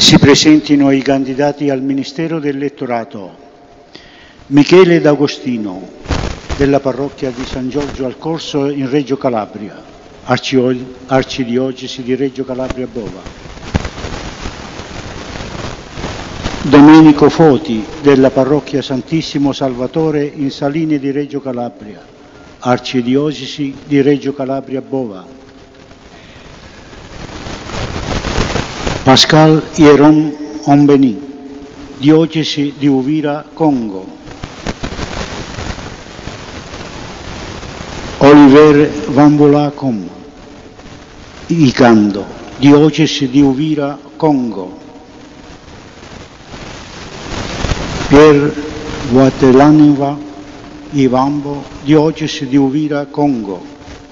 Si presentino i candidati al Ministero dell'Elettorato. Michele D'Agostino, della parrocchia di San Giorgio al Corso in Reggio Calabria, Arcidiocesi di Reggio Calabria Bova. Domenico Foti, della parrocchia Santissimo Salvatore in Saline di Reggio Calabria, Arcidiocesi di Reggio Calabria Bova. Pascal Hieron Ombeni, diocesi di Uvira, Congo. Oliver Vambolakom, Icando, diocesi di Uvira, Congo. Pierre Guatelaneva Ivambo, diocesi di Uvira, Congo.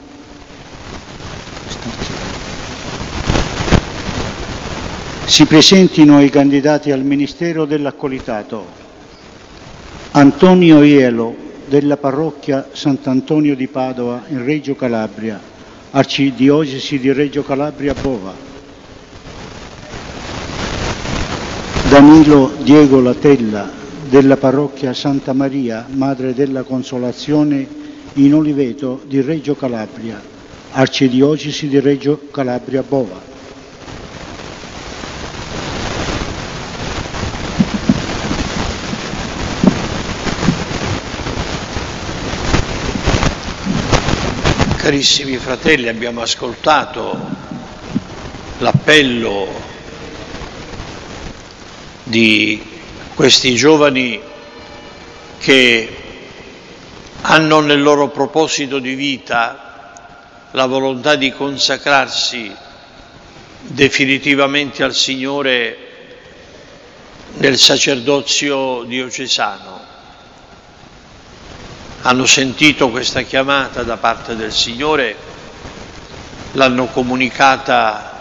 Si presentino i candidati al Ministero dell'Accolitato. Antonio Ielo, della parrocchia Sant'Antonio di Padova in Reggio Calabria, Arcidiocesi di Reggio Calabria Bova. Danilo Diego Latella, della parrocchia Santa Maria, Madre della Consolazione in Oliveto di Reggio Calabria, Arcidiocesi di Reggio Calabria Bova. Carissimi fratelli, abbiamo ascoltato l'appello di questi giovani che hanno nel loro proposito di vita la volontà di consacrarsi definitivamente al Signore nel sacerdozio diocesano. Hanno sentito questa chiamata da parte del Signore, l'hanno comunicata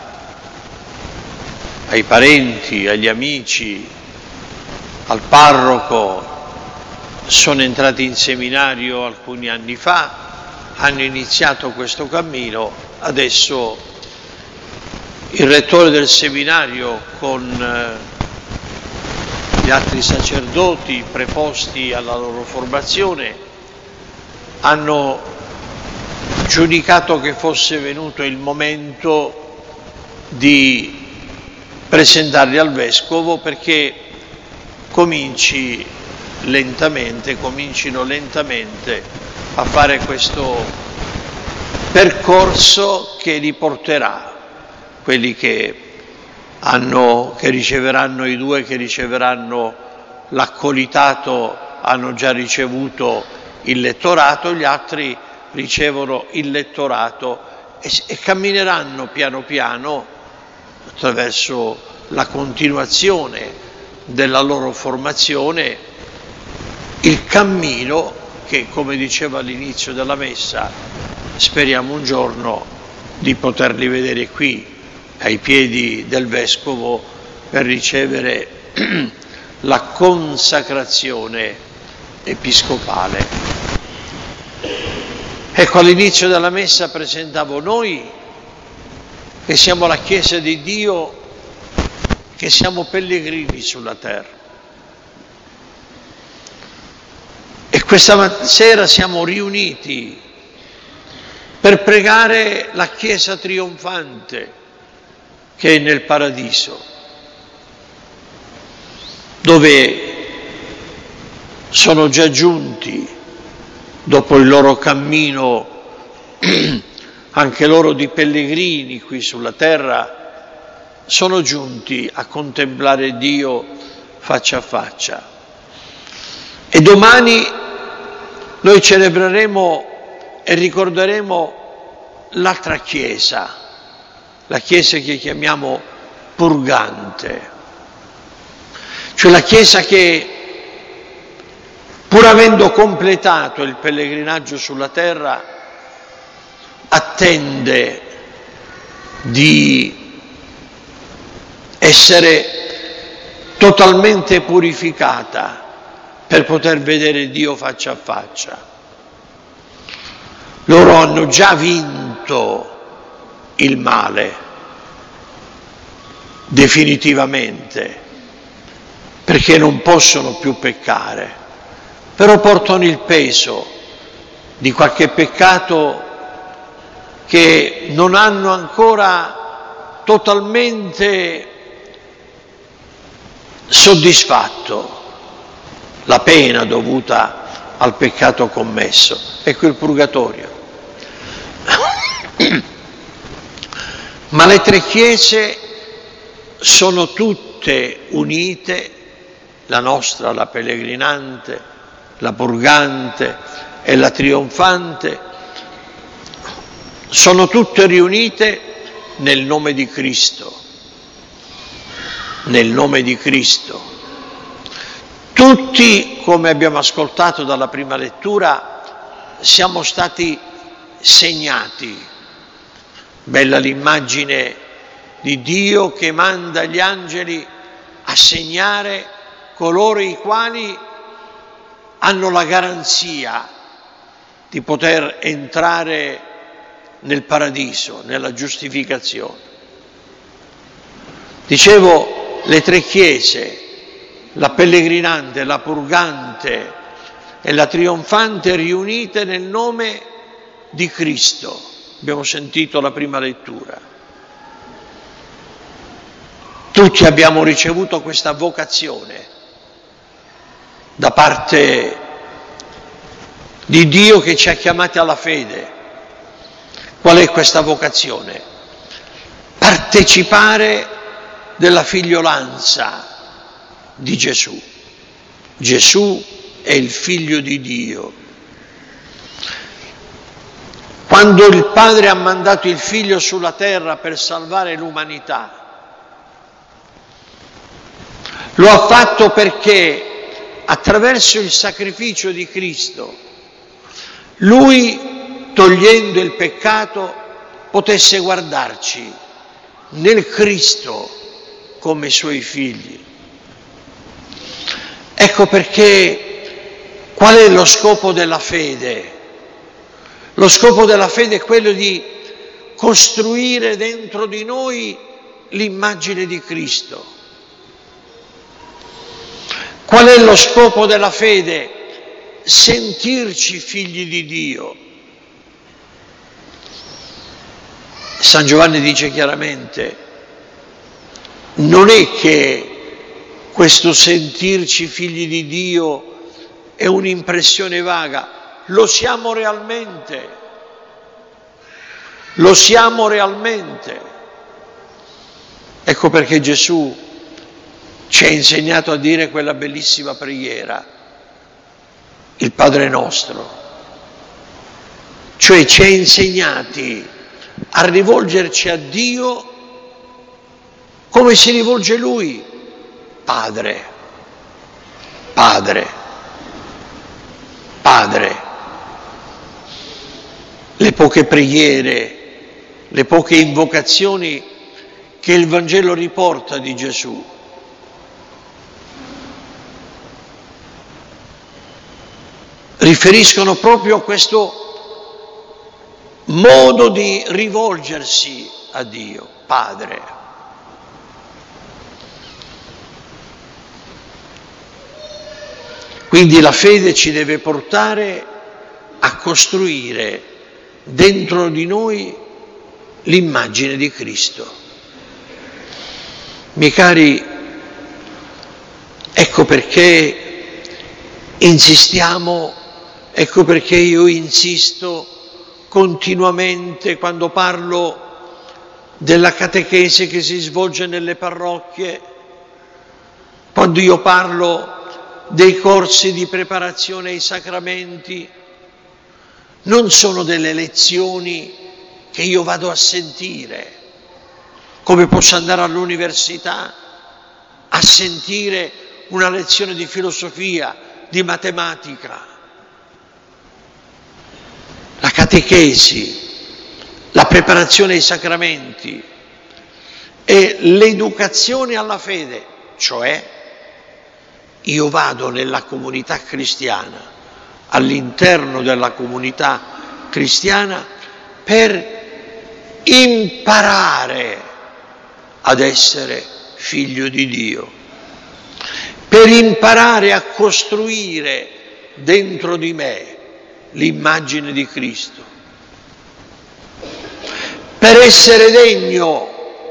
ai parenti, agli amici, al parroco, sono entrati in seminario alcuni anni fa, hanno iniziato questo cammino, adesso il rettore del seminario con gli altri sacerdoti preposti alla loro formazione hanno giudicato che fosse venuto il momento di presentarli al Vescovo perché comincino lentamente a fare questo percorso che li porterà, quelli che riceveranno, i due che riceveranno l'accolitato hanno già ricevuto il lettorato, gli altri ricevono il lettorato e cammineranno piano piano attraverso la continuazione della loro formazione il cammino che, come diceva all'inizio della messa, speriamo un giorno di poterli vedere qui ai piedi del Vescovo per ricevere la consacrazione episcopale. Ecco, all'inizio della messa presentavo noi che siamo la Chiesa di Dio, che siamo pellegrini sulla terra. E questa sera siamo riuniti per pregare la Chiesa trionfante che è nel Paradiso, dove sono già giunti, dopo il loro cammino, anche loro di pellegrini qui sulla terra, sono giunti a contemplare Dio faccia a faccia. E domani noi celebreremo e ricorderemo l'altra Chiesa, la Chiesa che chiamiamo purgante, cioè la Chiesa che, pur avendo completato il pellegrinaggio sulla terra, attende di essere totalmente purificata per poter vedere Dio faccia a faccia. Loro hanno già vinto il male, definitivamente, perché non possono più peccare, però portano il peso di qualche peccato che non hanno ancora totalmente soddisfatto la pena dovuta al peccato commesso. Ecco il purgatorio. Ma le tre chiese sono tutte unite, la nostra, la pellegrinante, la purgante e la trionfante, sono tutte riunite nel nome di Cristo. Nel nome di Cristo. Tutti, come abbiamo ascoltato dalla prima lettura, siamo stati segnati. Bella l'immagine di Dio che manda gli angeli a segnare coloro i quali hanno la garanzia di poter entrare nel paradiso, nella giustificazione. Dicevo, le tre chiese, la pellegrinante, la purgante e la trionfante, riunite nel nome di Cristo. Abbiamo sentito la prima lettura. Tutti abbiamo ricevuto questa vocazione da parte di Dio che ci ha chiamati alla fede. Qual è questa vocazione? Partecipare della figliolanza di Gesù. Gesù è il figlio di Dio. Quando il Padre ha mandato il Figlio sulla terra per salvare l'umanità, lo ha fatto perché attraverso il sacrificio di Cristo, Lui, togliendo il peccato, potesse guardarci nel Cristo come Suoi figli. Ecco perché qual è lo scopo della fede? Lo scopo della fede è quello di costruire dentro di noi l'immagine di Cristo. Qual è lo scopo della fede? Sentirci figli di Dio. San Giovanni dice chiaramente, non è che questo sentirci figli di Dio è un'impressione vaga, lo siamo realmente, lo siamo realmente. Ecco perché Gesù ci ha insegnato a dire quella bellissima preghiera, il Padre nostro, cioè ci ha insegnati a rivolgerci a Dio come si rivolge Lui, Padre, Padre, Padre. Le poche preghiere, le poche invocazioni che il Vangelo riporta di Gesù. Riferiscono proprio a questo modo di rivolgersi a Dio, Padre. Quindi la fede ci deve portare a costruire dentro di noi l'immagine di Cristo. Miei cari, ecco perché insistiamo, ecco perché io insisto continuamente quando parlo della catechesi che si svolge nelle parrocchie, quando io parlo dei corsi di preparazione ai sacramenti. Non sono delle lezioni che io vado a sentire, come posso andare all'università a sentire una lezione di filosofia, di matematica. La catechesi, la preparazione ai sacramenti e l'educazione alla fede, cioè io vado nella comunità cristiana, all'interno della comunità cristiana, per imparare ad essere figlio di Dio, per imparare a costruire dentro di me l'immagine di Cristo, per essere degno,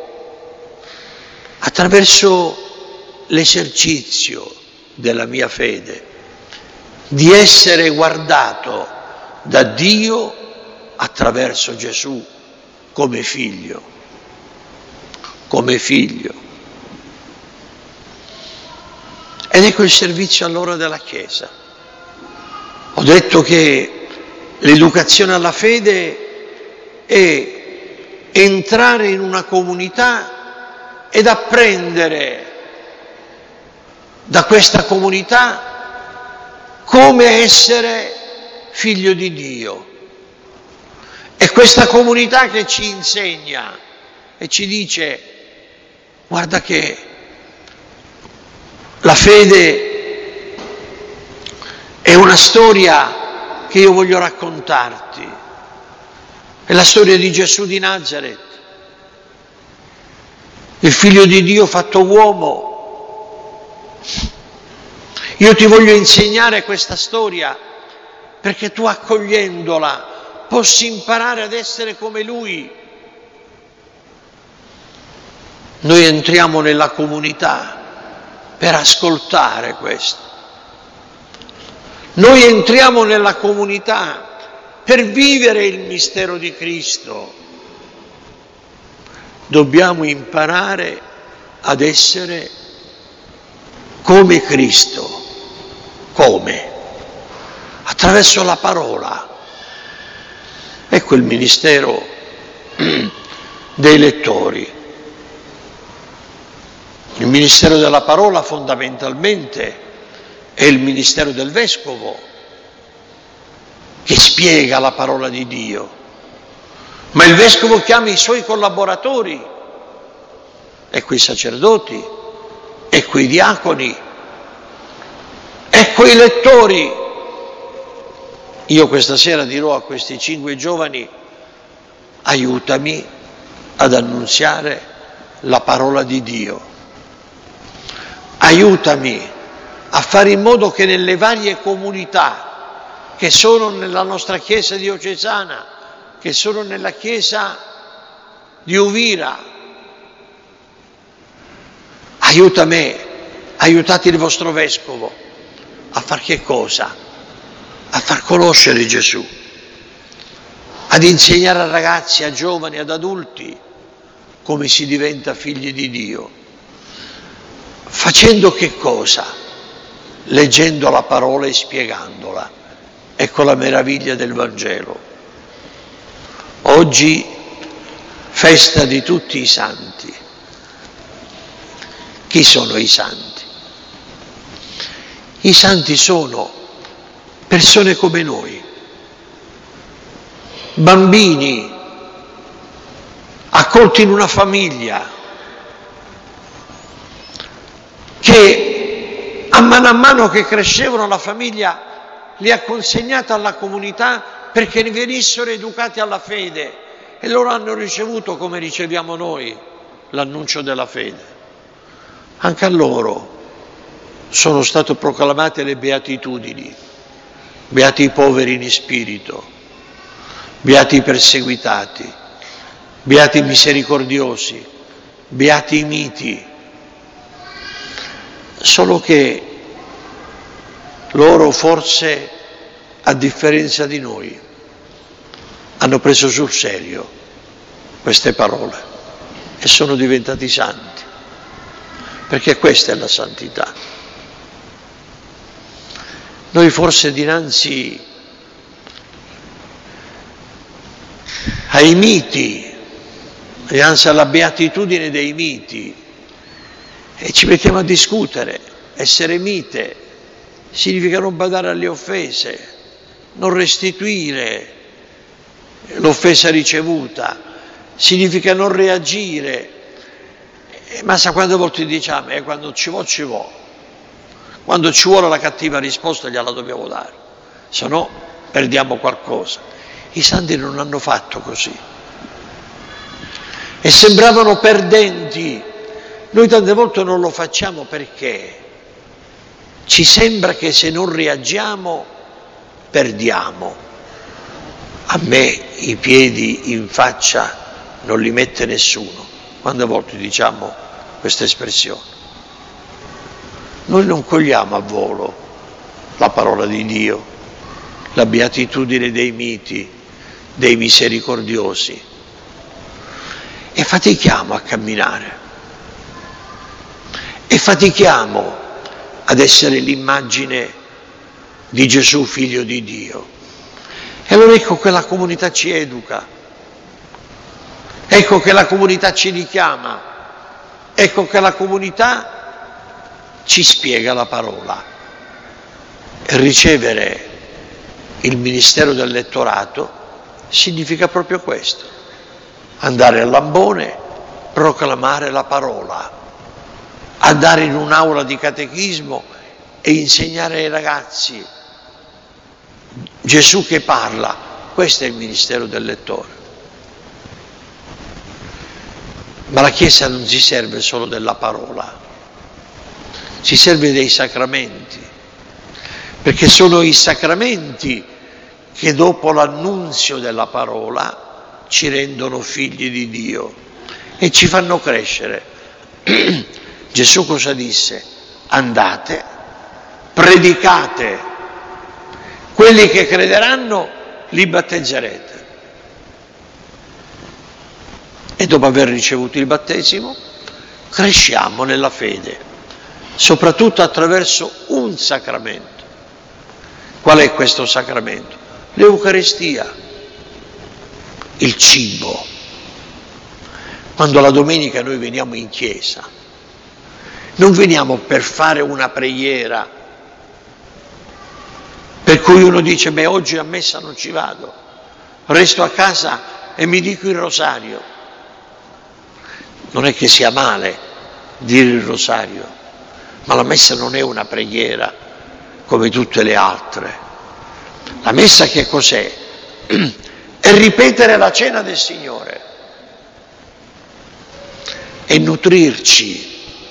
attraverso l'esercizio della mia fede, di essere guardato da Dio attraverso Gesù come figlio, come figlio. Ed ecco il servizio allora della Chiesa. Ho detto che l'educazione alla fede è entrare in una comunità ed apprendere da questa comunità come essere figlio di Dio. È questa comunità che ci insegna e ci dice: guarda che la fede è una storia che io voglio raccontarti. È la storia di Gesù di Nazaret, il figlio di Dio fatto uomo. Io ti voglio insegnare questa storia perché tu, accogliendola, possa imparare ad essere come Lui. Noi entriamo nella comunità per ascoltare questo. Noi entriamo nella comunità per vivere il mistero di Cristo. Dobbiamo imparare ad essere come Cristo. Come? Attraverso la parola. Ecco il ministero dei lettori. Il ministero della parola fondamentalmente è il ministero del vescovo, che spiega la parola di Dio, ma il vescovo chiama i suoi collaboratori, ecco i sacerdoti, ecco i diaconi, ecco i lettori. Io questa sera dirò a questi 5 giovani: aiutami ad annunziare la parola di Dio, aiutami a fare in modo che nelle varie comunità che sono nella nostra Chiesa diocesana, che sono nella Chiesa di Uvira, aiutate il vostro vescovo a far che cosa? A far conoscere Gesù, ad insegnare a ragazzi, a giovani, ad adulti come si diventa figli di Dio. Facendo che cosa? Leggendo la parola e spiegandola. Ecco la meraviglia del Vangelo. Oggi, festa di tutti i santi. Chi sono i santi? I santi sono persone come noi, bambini accolti in una famiglia, che a mano che crescevano la famiglia li ha consegnati alla comunità perché ne venissero educati alla fede, e loro hanno ricevuto, come riceviamo noi, l'annuncio della fede. Anche a loro sono state proclamate le beatitudini: beati i poveri in spirito, beati i perseguitati, beati i misericordiosi, beati i miti. Solo che loro, forse a differenza di noi, hanno preso sul serio queste parole e sono diventati santi, perché questa è la santità. Noi forse dinanzi ai miti, dinanzi alla beatitudine dei miti, e ci mettiamo a discutere. Essere mite significa non badare alle offese, non restituire l'offesa ricevuta, significa non reagire. Ma sa quante volte diciamo, quando ci vuole, quando ci vuole la cattiva risposta gliela dobbiamo dare, se no perdiamo qualcosa. I santi non hanno fatto così e sembravano perdenti Noi tante volte non lo facciamo perché ci sembra che se non reagiamo perdiamo. A me i piedi in faccia non li mette nessuno. Quante volte diciamo questa espressione? Noi non cogliamo a volo la parola di Dio, la beatitudine dei miti, dei misericordiosi, e fatichiamo a camminare, e fatichiamo ad essere l'immagine di Gesù, figlio di Dio. E allora ecco che la comunità ci educa, ecco che la comunità ci richiama, ecco che la comunità ci spiega la parola. E ricevere il ministero del lettorato significa proprio questo: andare al lambone, proclamare la parola, andare in un'aula di catechismo e insegnare ai ragazzi Gesù che parla. Questo è il ministero del lettore. Ma la Chiesa non si serve solo della parola, si serve dei sacramenti, perché sono i sacramenti che dopo l'annunzio della parola ci rendono figli di Dio e ci fanno crescere. Gesù cosa disse? Andate, predicate, quelli che crederanno li battezzerete. E dopo aver ricevuto il battesimo cresciamo nella fede, soprattutto attraverso un sacramento. Qual è questo sacramento? L'Eucaristia, il cibo. Quando la domenica noi veniamo in chiesa, non veniamo per fare una preghiera, per cui uno dice: beh, oggi a messa non ci vado, resto a casa e mi dico il rosario. Non è che sia male dire il rosario, ma la messa non è una preghiera come tutte le altre. La messa che cos'è? È ripetere la cena del Signore, e nutrirci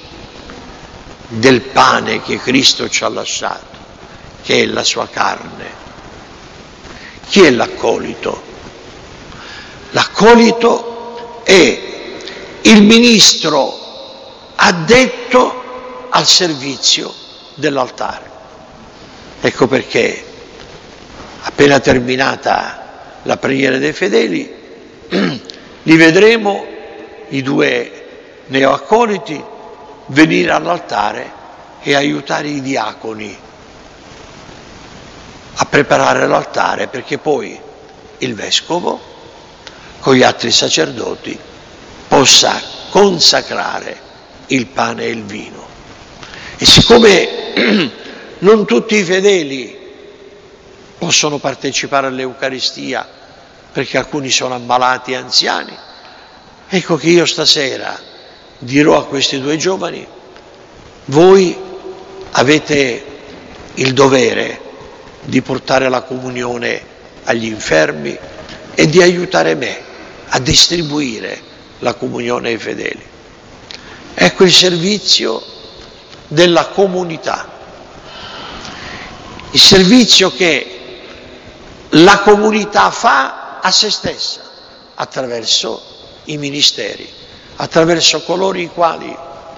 del pane che Cristo ci ha lasciato, che è la sua carne. Chi è l'accolito? L'accolito è il ministro addetto al servizio dell'altare. Ecco perché, appena terminata la preghiera dei fedeli, li vedremo, i due neoaccoliti, venire all'altare e aiutare i diaconi a preparare l'altare, perché poi il vescovo con gli altri sacerdoti possa consacrare il pane e il vino. E siccome non tutti i fedeli possono partecipare all'Eucaristia perché alcuni sono ammalati e anziani, ecco che io stasera dirò a questi due giovani: voi avete il dovere di portare la comunione agli infermi e di aiutare me a distribuire la comunione ai fedeli. Ecco il servizio della comunità, il servizio che la comunità fa a se stessa attraverso i ministeri, attraverso coloro i quali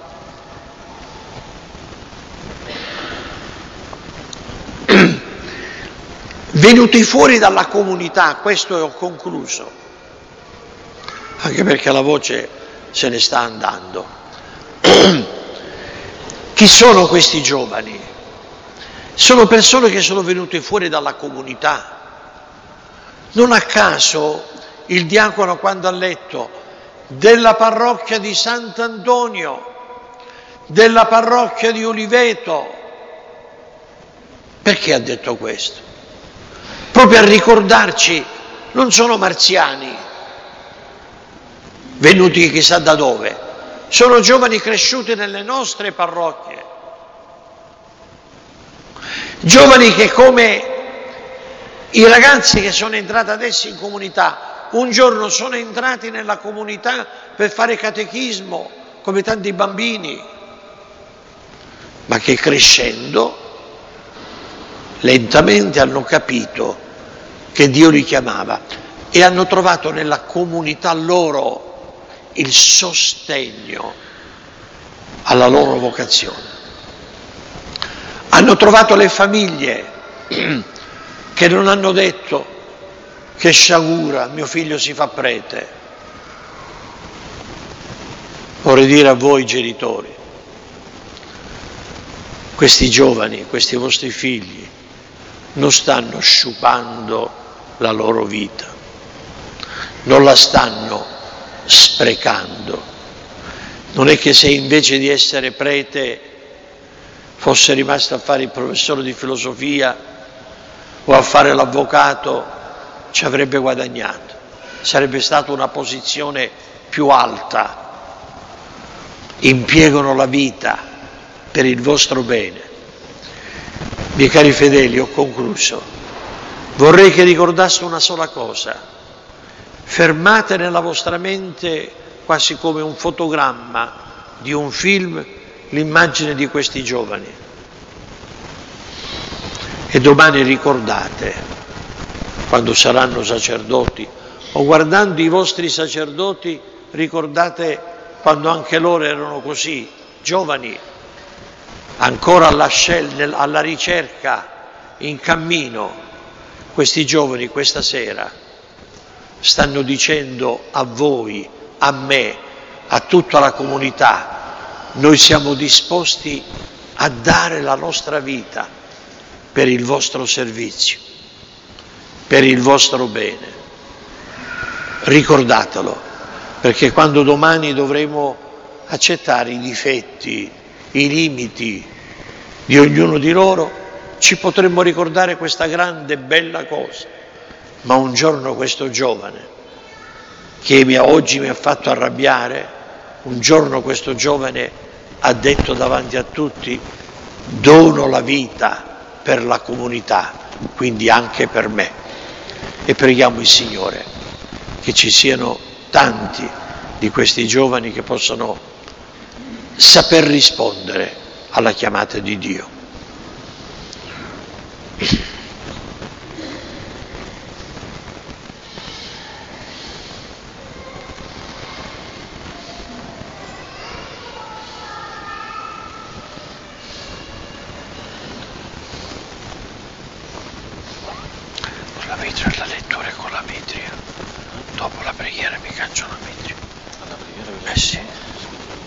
venuti fuori dalla comunità, questo ho concluso, anche perché la voce se ne sta andando. Chi sono questi giovani? Sono persone che sono venute fuori dalla comunità. Non a caso il diacono, quando ha letto della parrocchia di Sant'Antonio, della parrocchia di Oliveto, perché ha detto questo? Proprio a ricordarci, non sono marziani venuti chissà da dove, sono giovani cresciuti nelle nostre parrocchie, giovani che, come i ragazzi che sono entrati adesso in comunità, un giorno sono entrati nella comunità per fare catechismo come tanti bambini, ma che crescendo lentamente hanno capito che Dio li chiamava e hanno trovato nella comunità loro il sostegno alla loro vocazione. Hanno trovato le famiglie che non hanno detto: che sciagura, mio figlio si fa prete. Vorrei dire a voi genitori, questi giovani, questi vostri figli, non stanno sciupando la loro vita, non la stanno sprecando. Non è che se invece di essere prete fosse rimasto a fare il professore di filosofia o a fare l'avvocato ci avrebbe guadagnato, sarebbe stata una posizione più alta. Impiegano la vita per il vostro bene. Miei cari fedeli, ho concluso. Vorrei che ricordaste una sola cosa: fermate nella vostra mente, quasi come un fotogramma di un film, l'immagine di questi giovani e domani ricordate, quando saranno sacerdoti o guardando i vostri sacerdoti, ricordate quando anche loro erano così, giovani, ancora alla ricerca, in cammino. Questi giovani questa sera stanno dicendo a voi, a me, a tutta la comunità: noi siamo disposti a dare la nostra vita per il vostro servizio, per il vostro bene. Ricordatelo, perché quando domani dovremo accettare i difetti, i limiti di ognuno di loro, ci potremmo ricordare questa grande e bella cosa. Ma un giorno questo giovane, che oggi mi ha fatto arrabbiare, un giorno questo giovane ha detto davanti a tutti: dono la vita per la comunità, quindi anche per me. E preghiamo il Signore che ci siano tanti di questi giovani che possono saper rispondere alla chiamata di Dio. Con la vetro e la lettura con la vetria. Dopo la preghiera mi caccio la vetria. Sì.